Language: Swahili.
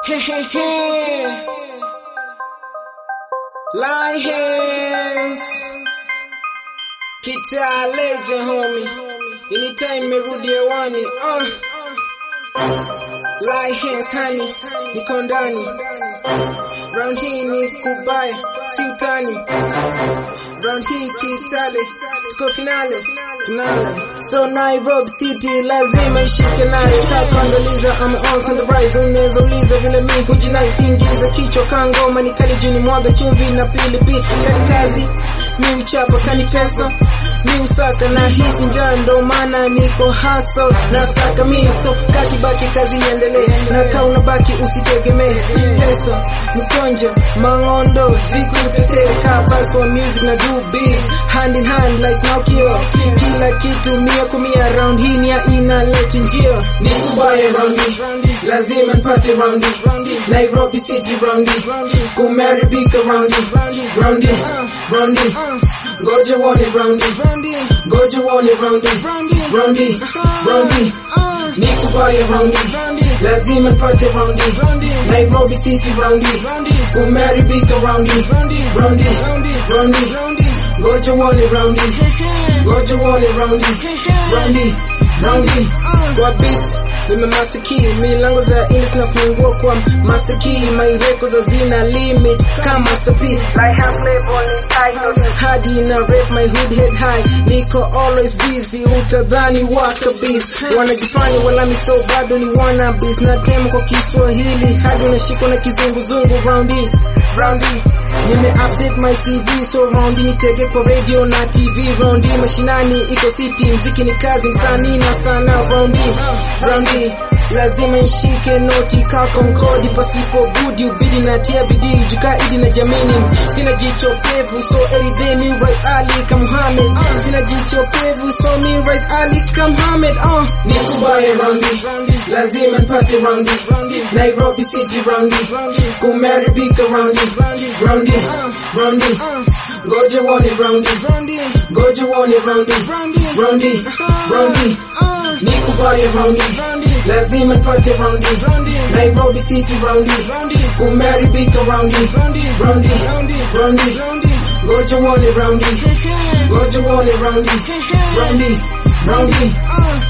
Lions Kita legend homie. Anytime merudi hewani Lions honey niko ndani. Round hii ni kubaya si utani. Round hii Kitale tuko finale. So Nairobi City lazima ishike nayo. Kakandaliza I'm on the rise. Unaweza uliza vile mimi hujinai. Singiza kichwa kangoma ni kali juni mwaga chumvi na pilipili. Kani kazi mi uchapa kani pesa mi usaka na hisi njaa ndo maana niko hustle na saka mi. So katibaki kazi iendelee na kaa unabaki usitegemee pesa mkonja mangondo ziku utetee ka pass for music na do big hand in hand like Nokia. Kila kitu mia kumia round hii ni ya inaleti njia. Ni kubaya round hii lazima nipate round hii. Nairobi City round hii kumeharibika round hii. Round hii ngoja uone round hii. Ngoja uone round hii. Round hii ni kubaya round hii lazima nipate round hii. Nairobi City round hii kumeharibika round hii. Round hii ngoja uone round hii. Ngoja uone round hii. Round hii kwa beats nime master key. Milango za industry nafungua kwa master key. My records hazina limit kama Master P. I have label in title hadi na rap my hood head high. Niko always busy utadhani waka beast. Wanajifanya wala mi so bado ni wannabes. Na demo kwa Kiswahili hadi unashikwa na kizunguzungu. Round hii nime update my CV. So round hii nitege kwa radio na TV. Round hii mashinani iko city. Mziki ni kazi msanii na sana. Round hii lazima nishike noti kako mkodi. Pasipo budi ubidi na tia bidii. Jukaidi na jamini sina jicho pevu. So everyday me right Ali ka Muhammad. Sina jicho pevu so me right Ali ka Muhammad. Ni kubaya round hii lazima nipate round hii. Nairobi City round hii kumeharibika round hii. Round hii ngoja uone round hii. Ngoja uone round hii. Round hii ni kubaya round hii lazima nipate round hii. Nairobi City round hii kumeharibika round hii. Round hii ngoja uone round hii. Ngoja uone round hii. Round hii